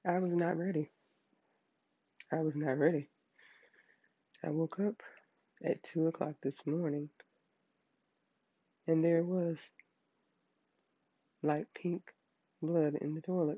I was not ready. I was not ready. I woke up at 2 o'clock this morning and there was light pink blood in the toilet.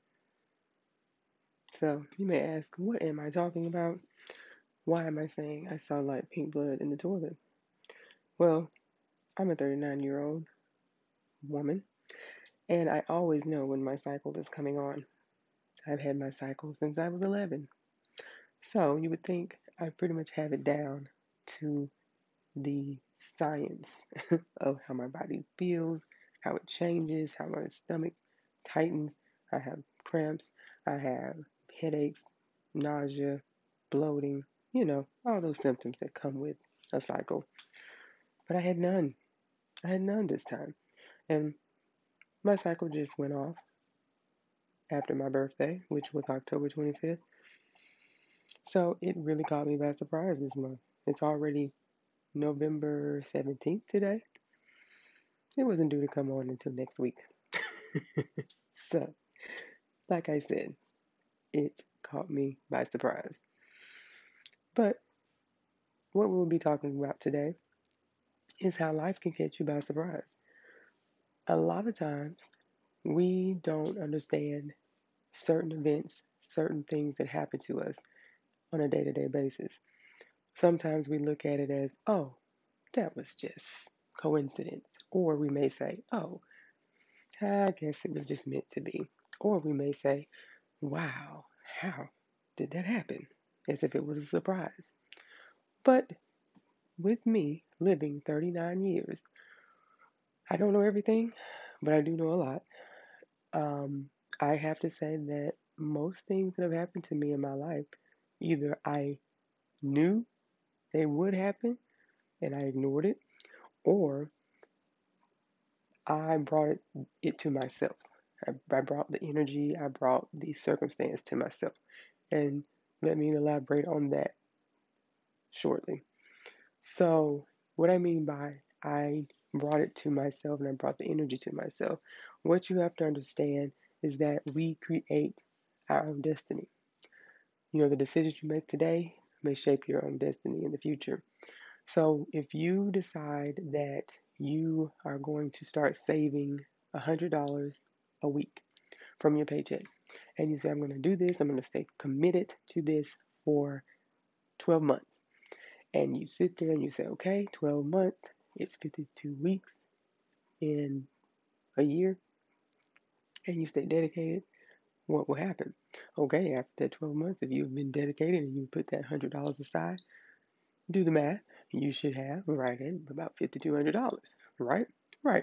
So you may ask, what am I talking about? Why am I saying I saw light pink blood in the toilet? Well, I'm a 39-year-old woman and I always know when my cycle is coming on. I've had my cycle since I was 11. So you would think I pretty much have it down to the science of how my body feels, how it changes, how my stomach tightens. I have cramps, I have headaches, nausea, bloating, all those symptoms that come with a cycle. But I had none. I had none this time. And my cycle just went off after my birthday, which was October 25th. So it really caught me by surprise this month. It's already November 17th today. It wasn't due to come on until next week. So, like I said, it caught me by surprise. But what we'll be talking about today is how life can catch you by surprise. A lot of times, we don't understand certain events, certain things that happen to us on a day to day basis. Sometimes we look at it as, oh, that was just coincidence. Or we may say, oh, I guess it was just meant to be. Or we may say, wow, how did that happen? As if it was a surprise. But with me living 39 years, I don't know everything, but I do know a lot. Um, I have to say that most things that have happened to me in my life, either I knew they would happen and I ignored it, or I brought it to myself. I brought the energy, I brought the circumstance to myself. And let me elaborate on that shortly. So, what I mean by I brought it to myself and I brought the energy to myself, what you have to understand is that we create our own destiny. The decisions you make today may shape your own destiny in the future. So, if you decide that you are going to start saving $100 a week from your paycheck, and you say, I'm going to do this, I'm going to stay committed to this for 12 months. And you sit there and you say, okay, 12 months, it's 52 weeks in a year, and you stay dedicated, what will happen? Okay, after that 12 months, if you've been dedicated and you put that $100 aside, do the math, you should have right in about $5,200, right? Right.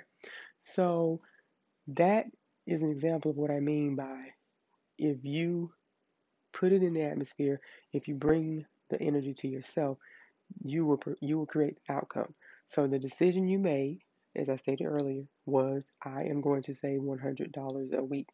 So that is an example of what I mean by if you put it in the atmosphere, if you bring the energy to yourself, you will create the outcome. So the decision you made, as I stated earlier, was I am going to save $100 a week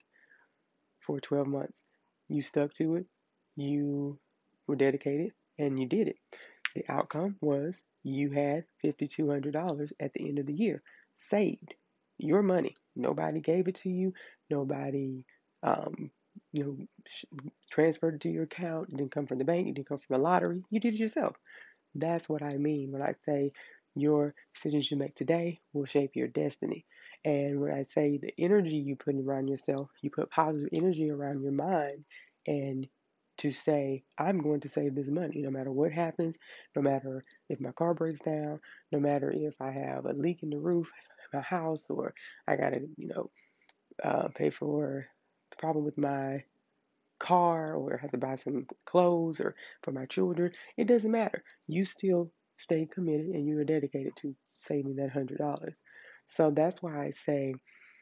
for 12 months. You stuck to it, you were dedicated, and you did it. The outcome was you had $5,200 at the end of the year saved. Your money. Nobody gave it to you. Nobody, um, you know, transferred it to your account. It didn't come from the bank. It didn't come from a lottery. You did it yourself. That's what I mean when I say your decisions you make today will shape your destiny. And when I say the energy you put around yourself, you put positive energy around your mind and to say, I'm going to save this money no matter what happens, no matter if my car breaks down, no matter if I have a leak in the roof of my house or I got to, pay for the problem with my car or have to buy some clothes or for my children. It doesn't matter. You still stay committed and you are dedicated to saving that $100. So that's why I say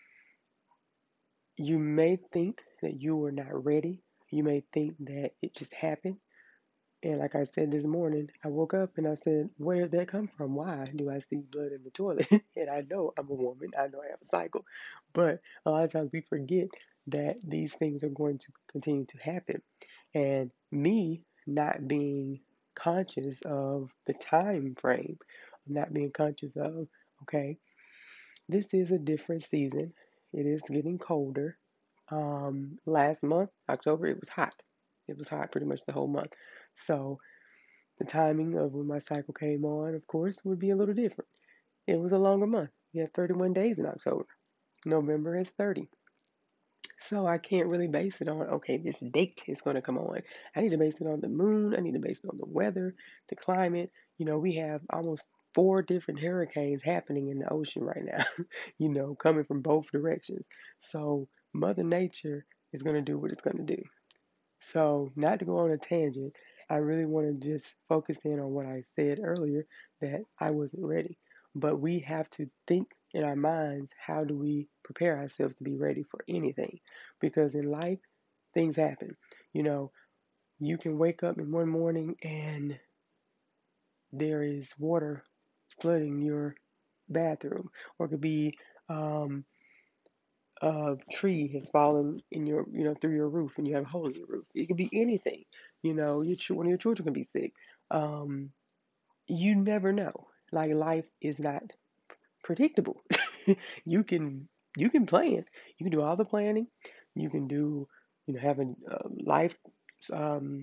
you may think that you were not ready. You may think that it just happened. And like I said this morning, I woke up and I said, where did that come from? Why do I see blood in the toilet? And I know I'm a woman. I know I have a cycle. But a lot of times we forget that these things are going to continue to happen. And me not being conscious of the time frame, not being conscious of, okay, this is a different season. It is getting colder. Last month, October, it was hot. It was hot pretty much the whole month. So the timing of when my cycle came on, of course, would be a little different. It was a longer month. We had 31 days in October. November is 30. So I can't really base it on, okay, this date is going to come on. I need to base it on the moon. I need to base it on the weather, the climate. We have almost four different hurricanes happening in the ocean right now, coming from both directions. So Mother Nature is going to do what it's going to do. So, not to go on a tangent, I really want to just focus in on what I said earlier that I wasn't ready. But we have to think in our minds, how do we prepare ourselves to be ready for anything? Because in life, things happen. You know, you can wake up in one morning and there is water flooding your bathroom, or it could be um, a tree has fallen in your, through your roof and you have a hole in your roof. It could be anything. One of your children can be sick. Um, you never know. Like life is not predictable. you can you can plan. You can do all the planning. You can do, have a life. Um,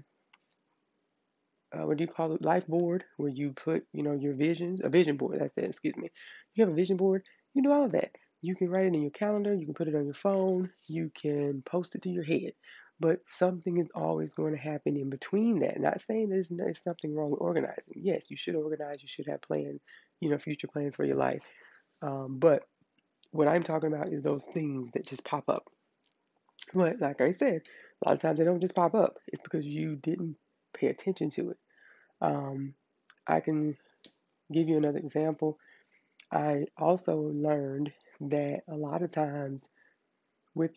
what do you call it? Life board where you put, your visions. A vision board. That's it. Excuse me. You have a vision board. You do all of that. You can write it in your calendar. You can put it on your phone. You can post it to your head. But something is always going to happen in between that. Not saying there's something wrong with organizing. Yes, you should organize. You should have plans, future plans for your life. But what I'm talking about is those things that just pop up. But like I said, a lot of times they don't just pop up. It's because you didn't pay attention to it. Um, I can give you another example. I also learned that a lot of times with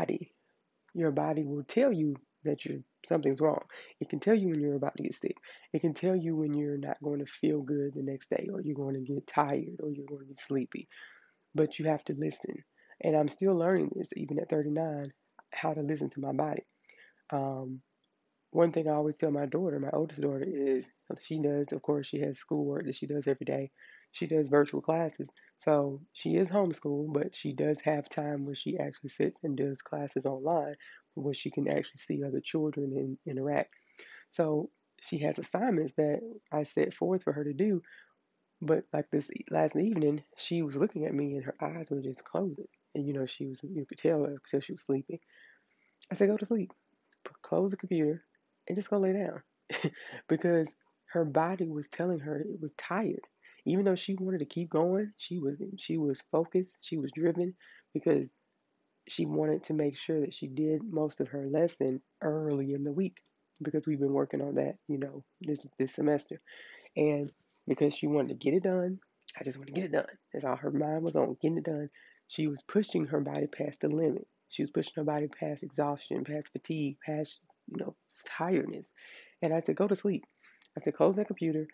your body will tell you that something's wrong. It can tell you when you're about to get sick. It can tell you when you're not going to feel good the next day, or you're going to get tired, or you're going to get sleepy. But you have to listen. And I'm still learning this, even at 39, how to listen to my body. Um, One thing I always tell my daughter, my oldest daughter, is she does, of course, she has schoolwork that she does every day. She does virtual classes. So she is homeschooled, but she does have time where she actually sits and does classes online where she can actually see other children and interact. So she has assignments that I set forth for her to do. But like this last evening, she was looking at me and her eyes were just closing. And you could tell she was sleeping. I said, go to sleep, close the computer, and just go lay down. Because her body was telling her it was tired. Even though she wanted to keep going, she was focused, she was driven because she wanted to make sure that she did most of her lesson early in the week because we've been working on that, this semester. And because she wanted to get it done, I just want to get it done. That's all her mind was on, getting it done. She was pushing her body past the limit. She was pushing her body past exhaustion, past fatigue, past, tiredness. And I said, go to sleep. I said, close that computer,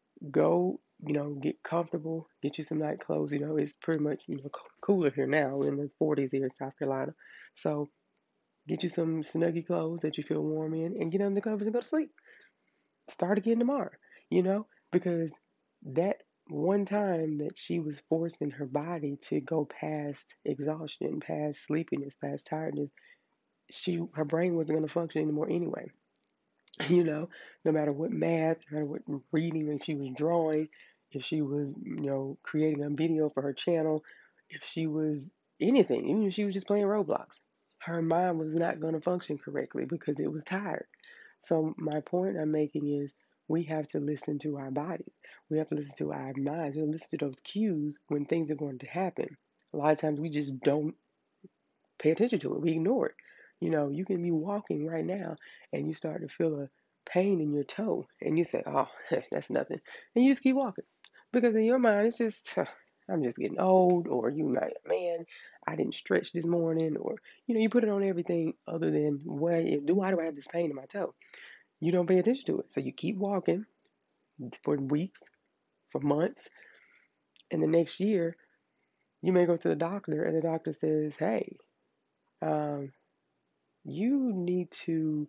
go, get comfortable, get you some night clothes. It's pretty much, cooler here now in the 40s here in South Carolina. So get you some snuggy clothes that you feel warm in and get under the covers and go to sleep. Start again tomorrow, because that one time that she was forcing her body to go past exhaustion, past sleepiness, past tiredness, her brain wasn't going to function anymore anyway. No matter what math, no matter what reading, if she was drawing, if she was, creating a video for her channel, if she was anything, even if she was just playing Roblox, her mind was not going to function correctly because it was tired. So my point I'm making is we have to listen to our bodies. We have to listen to our minds and listen to those cues when things are going to happen. A lot of times we just don't pay attention to it. We ignore it. You can be walking right now and you start to feel a pain in your toe and you say, oh, that's nothing. And you just keep walking because in your mind, it's just, I'm just getting old, or you might, man, I didn't stretch this morning, or, you put it on everything other than, why do I have this pain in my toe? You don't pay attention to it. So you keep walking for weeks, for months, and the next year, you may go to the doctor and the doctor says, hey, um, you need to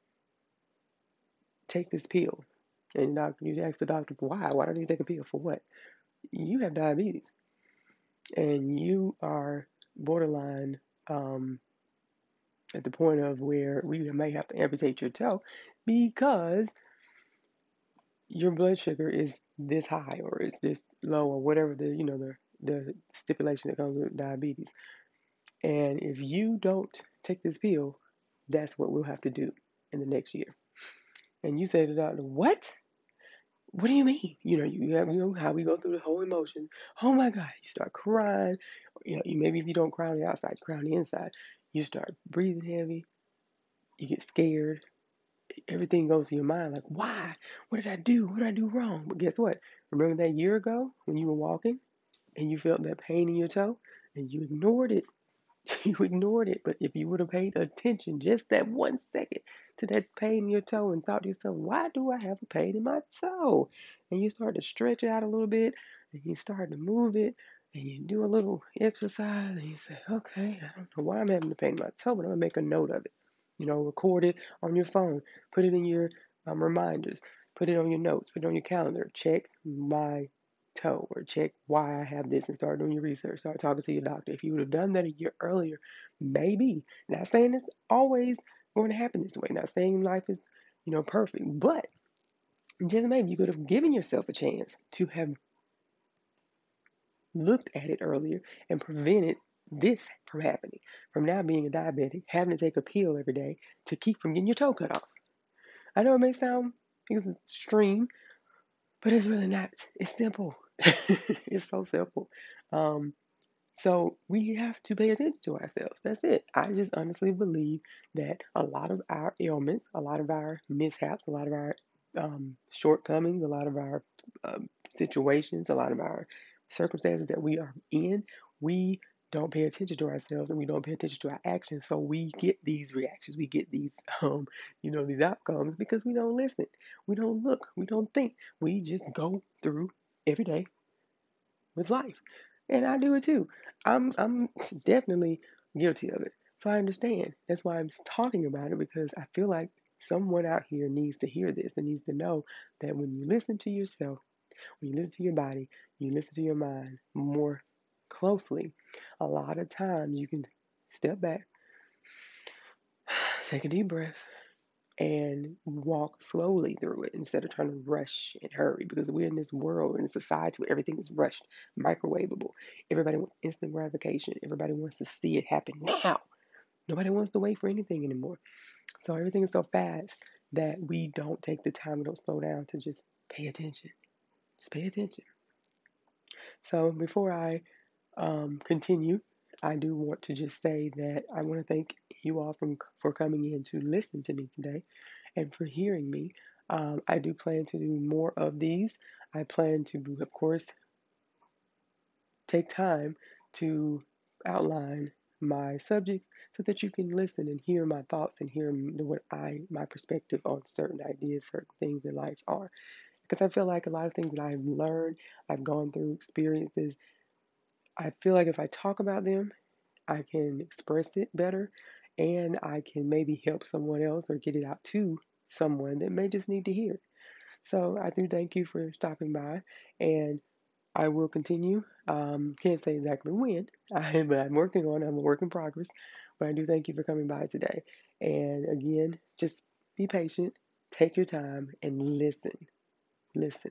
take this pill. And you ask the doctor, why? Why don't you take a pill? For what? You have diabetes and you are borderline, um, at the point of where we may have to amputate your toe because your blood sugar is this high or it's this low or whatever the stipulation that comes with diabetes. And if you don't take this pill, that's what we'll have to do in the next year. And you say to the doctor, what? What do you mean? You have how we go through the whole emotion. Oh my God, you start crying. Maybe if you don't cry on the outside, you cry on the inside. You start breathing heavy. You get scared. Everything goes to your mind like, why? What did I do? What did I do wrong? But guess what? Remember that year ago when you were walking and you felt that pain in your toe and you ignored it? You ignored it. But if you would have paid attention just that 1 second to that pain in your toe and thought to yourself, why do I have a pain in my toe? And you start to stretch it out a little bit and you start to move it and you do a little exercise and you say, okay, I don't know why I'm having the pain in my toe, but I'm going to make a note of it. Record it on your phone, put it in your reminders, put it on your notes, put it on your calendar. Check my toe or check why I have this and start doing your research. Start talking to your doctor. If you would have done that a year earlier, maybe. Not saying it's always going to happen this way. Not saying life is, perfect, but just maybe you could have given yourself a chance to have looked at it earlier and prevented this from happening. From now being a diabetic, having to take a pill every day to keep from getting your toe cut off. I know it may sound extreme, but it's really not. It's simple. It's so simple. Um, so we have to pay attention to ourselves. That's it. I just honestly believe that a lot of our ailments, a lot of our mishaps, a lot of our shortcomings, a lot of our situations, a lot of our circumstances that we are in, we don't pay attention to ourselves and we don't pay attention to our actions. So we get these reactions, we get these, these outcomes because we don't listen, we don't look, we don't think. We just go through every day with life. And I do it too. I'm definitely guilty of it. So I understand. That's why I'm talking about it because I feel like someone out here needs to hear this and needs to know that when you listen to yourself, when you listen to your body, you listen to your mind more closely, a lot of times you can step back, take a deep breath, and walk slowly through it instead of trying to rush and hurry because we're in this world in a society where everything is rushed, microwavable. Everybody wants instant gratification. Everybody wants to see it happen now. Nobody wants to wait for anything anymore. So everything is so fast that we don't take the time, we don't slow down to just pay attention. Just pay attention. So before I continue, I do want to just say that I want to thank you all for coming in to listen to me today and for hearing me. I do plan to do more of these. I plan to, of course, take time to outline my subjects so that you can listen and hear my thoughts and hear my perspective on certain ideas, certain things in life are. Because I feel like a lot of things that I've learned, I've gone through experiences. I feel like if I talk about them, I can express it better and I can maybe help someone else or get it out to someone that may just need to hear it. So I do thank you for stopping by and I will continue. Can't say exactly when, but I'm working on it. I'm a work in progress. But I do thank you for coming by today. And again, just be patient, take your time, and listen. Listen.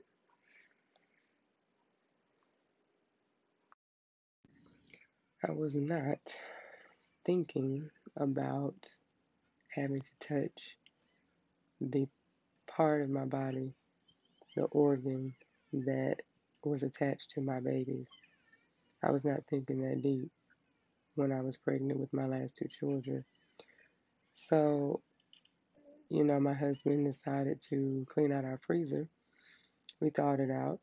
I was not thinking about having to touch the part of my body, the organ that was attached to my baby. I was not thinking that deep when I was pregnant with my last two children. So, my husband decided to clean out our freezer. We thawed it out,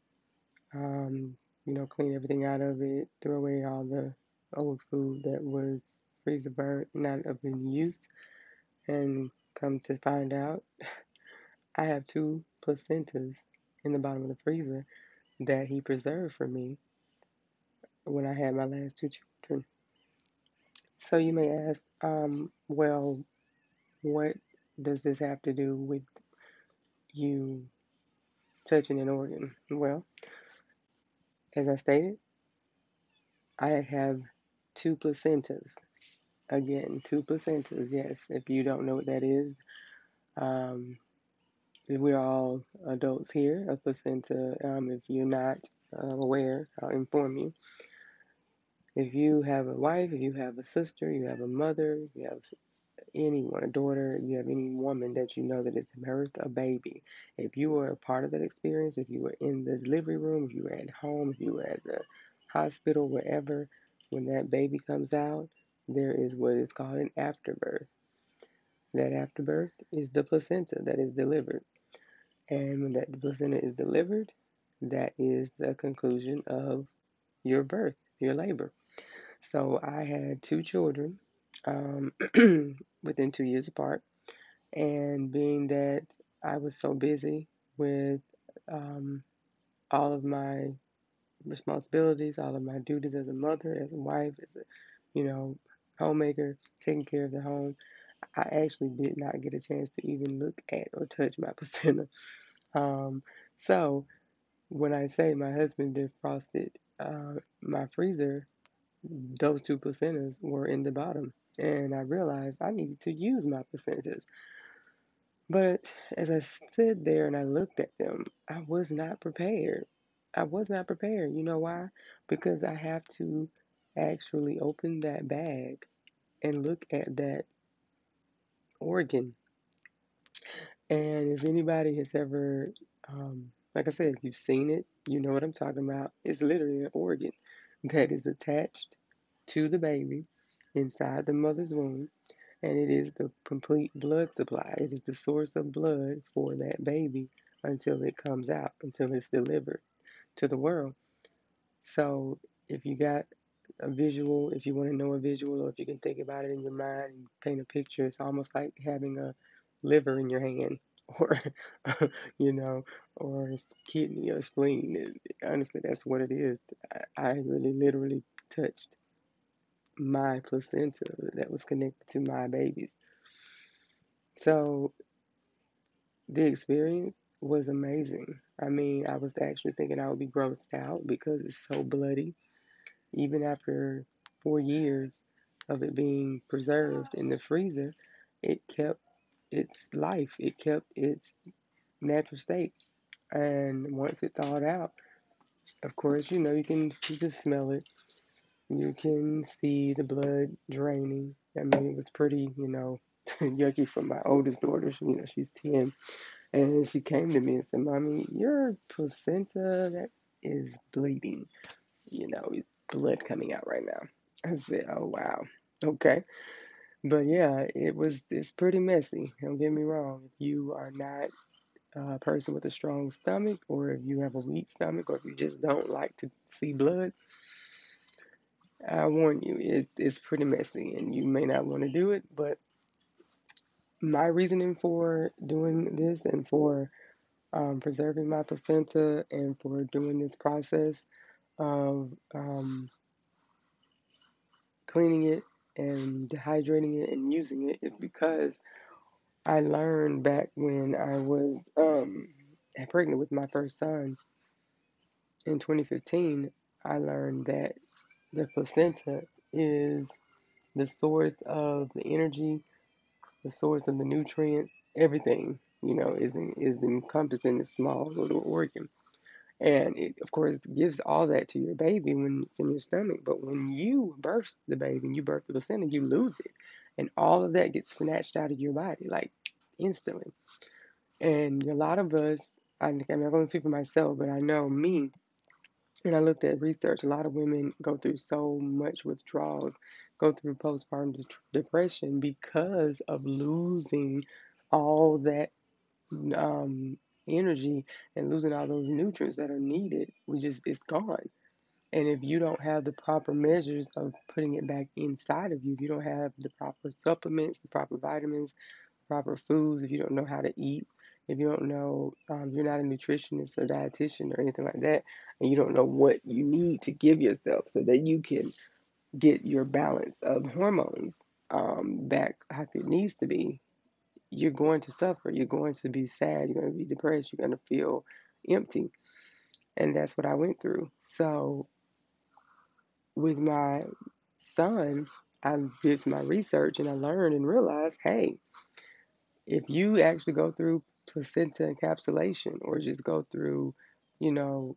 clean everything out of it, throw away all the old food that was freezer burnt, not of any use. And come to find out, I have two placentas in the bottom of the freezer that he preserved for me when I had my last two children. So you may ask, well, what does this have to do with you touching an organ? Well, as I stated, I have two placentas Again, two placentas. Yes, if you don't know what that is, um, we're all adults here. A placenta, if you're not aware, I'll inform you. If you have a wife, if you have a sister, you have a mother, you have anyone, a daughter, you have any woman that you know that has birthed a baby, if you were a part of that experience, if you were in the delivery room, if you were at home, if you were at the hospital, wherever, when that baby comes out, there is what is called an afterbirth. That afterbirth is the placenta that is delivered. And when that placenta is delivered, that is the conclusion of your birth, your labor. So I had two children um, within 2 years apart. And being that I was so busy with um, all of my responsibilities, all of my duties as a mother, as a wife, as a, you know, homemaker, taking care of the home, I actually did not get a chance to even look at or touch my placenta. Um, so when I say my husband defrosted my freezer, those two placentas were in the bottom. And I realized I needed to use my placentas. But as I stood there and I looked at them, I was not prepared. I was not prepared. You know why? Because I have to actually open that bag and look at that organ. And if anybody has ever, like I said, if you've seen it, you know what I'm talking about. It's literally an organ that is attached to the baby inside the mother's womb, and it is the complete blood supply. It is the source of blood for that baby until it comes out, until it's delivered to the world. So if you got a visual, if you want to know a visual, or if you can think about it in your mind and paint a picture, it's almost like having a liver in your hand, or you know, or a kidney or spleen. Honestly, that's what it is. I really literally touched my placenta that was connected to my babies. So the experience was amazing. I mean, I was actually thinking I would be grossed out because it's so bloody. Even after 4 years of it being preserved in the freezer, it kept its life, it kept its natural state. And once it thawed out, of course, you can smell it. You can see the blood draining. I mean, it was pretty, yucky for my oldest daughter. She's 10. And she came to me and said, Mommy, your placenta that is bleeding. It's blood coming out right now. I said, oh, wow. Okay. But yeah, it's pretty messy. Don't get me wrong. If you are not a person with a strong stomach, or if you have a weak stomach, or if you just don't like to see blood, I warn you, it's pretty messy and you may not want to do it. But my reasoning for doing this and for preserving my placenta and for doing this process of cleaning it and dehydrating it and using it is because I learned back when I was pregnant with my first son in 2015. I learned that the placenta is the source of the energy, the source of the nutrients, everything. Is encompassed in this small little organ. And it, of course, gives all that to your baby when it's in your stomach. But when you birth the baby and you birth the placenta, you lose it. And all of that gets snatched out of your body, like instantly. And a lot of us, I'm not going to speak for myself, but I know me, and I looked at research, a lot of women go through so much withdrawals, go through postpartum depression because of losing all that um, energy and losing all those nutrients that are needed. It's gone. And if you don't have the proper measures of putting it back inside of you, if you don't have the proper supplements, the proper vitamins, proper foods, if you don't know how to eat, if you don't know, you're not a nutritionist or dietitian or anything like that, and you don't know what you need to give yourself so that you can get your balance of hormones back like it needs to be, you're going to suffer. You're going to be sad. You're going to be depressed. You're going to feel empty. And that's what I went through. So with my son, I did my research and I learned and realized, hey, if you actually go through placenta encapsulation or just go through, you know,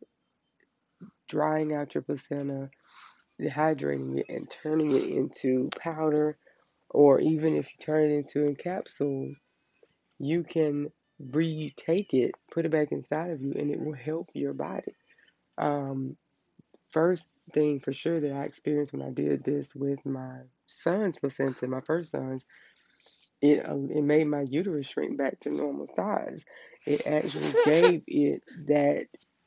drying out your placenta, dehydrating it, and turning it into powder, or even if you turn it into in capsules, you can retake it, put it back inside of you, and it will help your body. Um, First thing for sure that I experienced when I did this with my son's placenta, my first son's, it made my uterus shrink back to normal size. It actually gave it that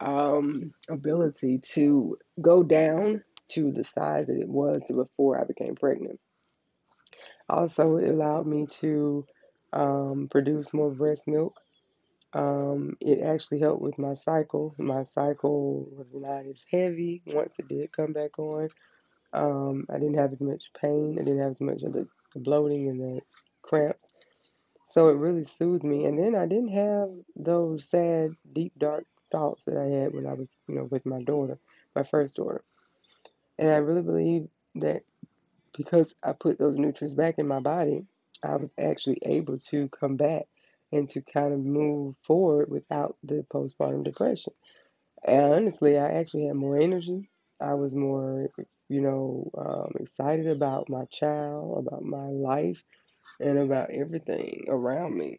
ability to go down to the size that it was before I became pregnant. Also, it allowed me to produce more breast milk. It actually helped with my cycle. My cycle was not as heavy once it did come back on. I didn't have as much pain. I didn't have as much of the bloating and the cramps. So it really soothed me. And then I didn't have those sad, deep, dark thoughts that I had when I was, with my daughter, my first daughter. And I really believe that because I put those nutrients back in my body, I was actually able to come back and to kind of move forward without the postpartum depression. And honestly, I actually had more energy. I was more, excited about my child, about my life, and about everything around me.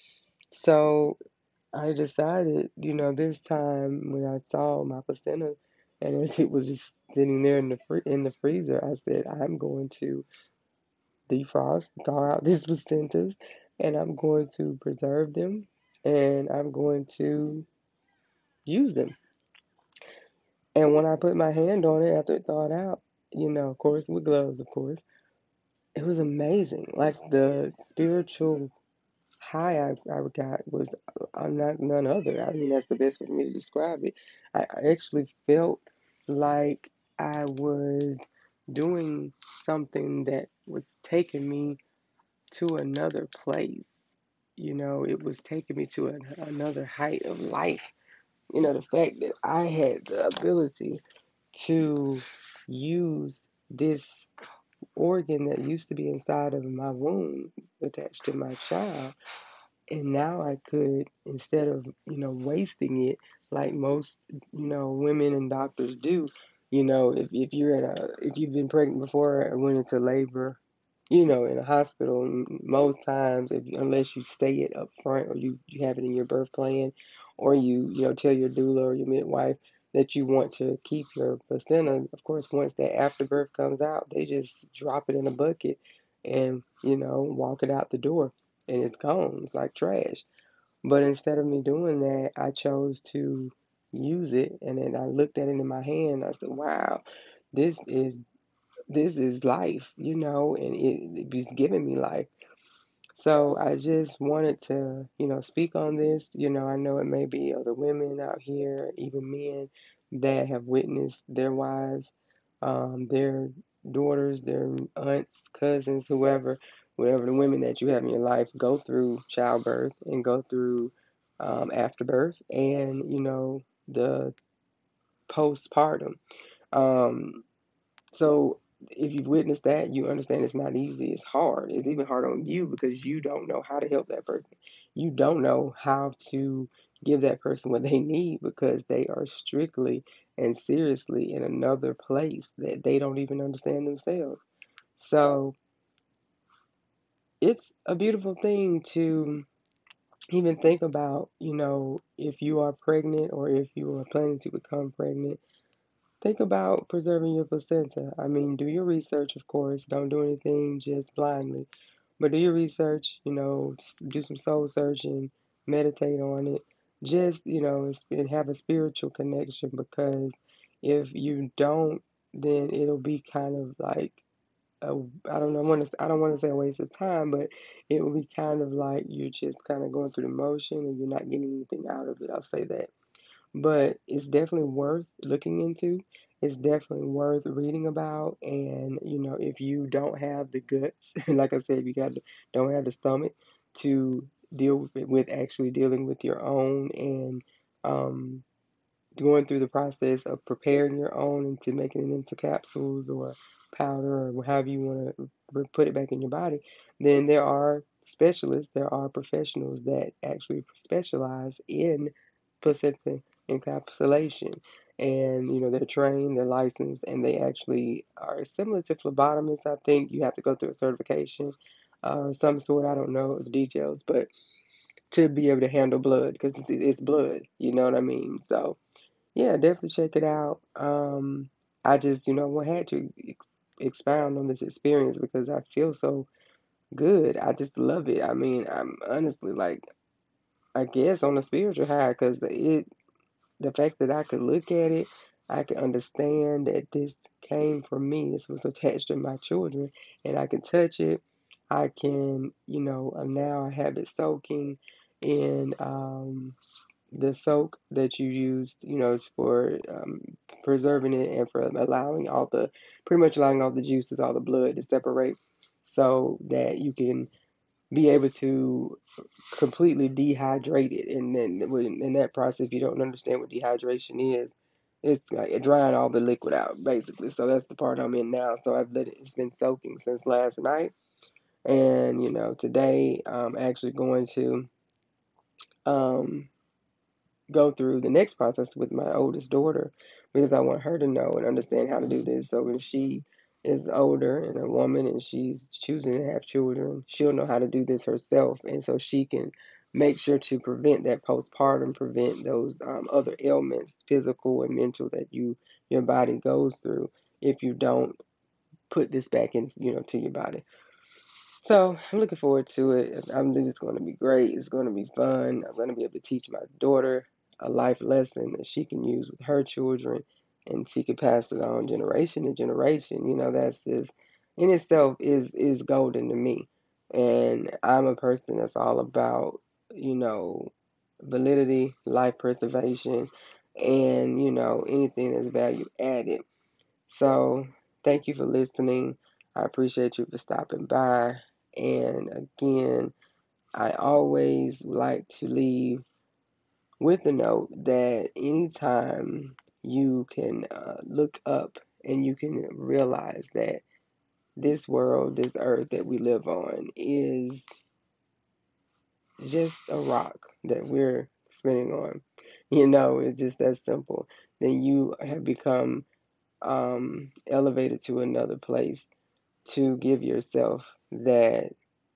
So I decided, this time when I saw my placenta and as it was just sitting there in the freezer, I said, I'm going to defrost, thaw out these placentas, and I'm going to preserve them, and I'm going to use them. And when I put my hand on it after it thawed out, of course, with gloves, of course, it was amazing. Like the spiritual high I got was not none other. I mean, that's the best way for me to describe it. I actually felt like I was doing something that was taking me to another place. It was taking me to another height of life. The fact that I had the ability to use this organ that used to be inside of my womb attached to my child, and now I could, instead of wasting it like most women and doctors do, if if you've been pregnant before and went into labor, in a hospital, most times, unless you say it up front or you have it in your birth plan, or you tell your doula or your midwife that you want to keep your placenta, of course, once that afterbirth comes out, they just drop it in a bucket and, walk it out the door and it's gone. It's like trash. But instead of me doing that, I chose to use it, and then I looked at it in my hand. I said, "Wow, this is this is life," and it was giving me life. So I just wanted to, speak on this. I know it may be other women out here, even men, that have witnessed their wives, their daughters, their aunts, cousins, whoever, whatever the women that you have in your life go through childbirth and go through afterbirth and, the postpartum. Um, so if you've witnessed that, you understand it's not easy. It's hard. It's even hard on you because you don't know how to help that person. You don't know how to give that person what they need because they are strictly and seriously in another place that they don't even understand themselves. So it's a beautiful thing to even think about, if you are pregnant or if you are planning to become pregnant. Think about preserving your placenta. I mean, do your research, of course. Don't do anything just blindly. But do your research, do some soul searching, meditate on it. Just, and have a spiritual connection because if you don't, then it'll be kind of like a, I don't want to say a waste of time, but it will be kind of like you're just kind of going through the motion and you're not getting anything out of it. I'll say that, but it's definitely worth looking into. It's definitely worth reading about. And if you don't have the guts, like I said, if you don't have the stomach to deal with actually dealing with your own and um, going through the process of preparing your own into making it into capsules or powder or however you want to put it back in your body, then there are specialists, there are professionals that actually specialize in placenta encapsulation. And, they're trained, they're licensed, and they actually are similar to phlebotomists. I think you have to go through a certification or some sort. I don't know the details, but to be able to handle blood because it's blood, you know what I mean? So, yeah, definitely check it out. I just, had to expound on this experience because I feel so good. I just love it. I mean, I'm honestly like, I guess on a spiritual high because the fact that I could look at it, I could understand that this came from me. This was attached to my children, and I can touch it. I can, now I have it soaking in the soak that you used, for preserving it and for pretty much allowing all the juices, all the blood to separate so that you can be able to completely dehydrate it. And then in that process, if you don't understand what dehydration is, it's like drying all the liquid out, basically. So that's the part I'm in now. So it's been soaking since last night. And, today I'm actually going to um, go through the next process with my oldest daughter because I want her to know and understand how to do this. So when she is older and a woman and she's choosing to have children, she'll know how to do this herself. And so she can make sure to prevent that postpartum, prevent those other ailments, physical and mental, that your body goes through if you don't put this back in, to your body. So I'm looking forward to it. I believe it's going to be great. It's going to be fun. I'm going to be able to teach my daughter a life lesson that she can use with her children, and she can pass it on generation to generation. That's just in itself is golden to me. And I'm a person that's all about, you know, validity, life preservation, and anything that's value added. So thank you for listening. I appreciate you for stopping by. And again, I always like to leave with a note that anytime you can look up and you can realize that this world, this earth that we live on is just a rock that we're spinning on. It's just that simple. Then you have become elevated to another place to give yourself that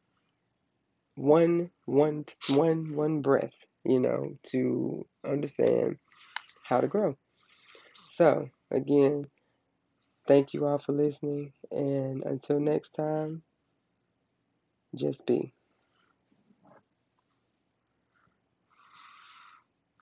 one breath, to understand how to grow. So again, thank you all for listening, and until next time, just be.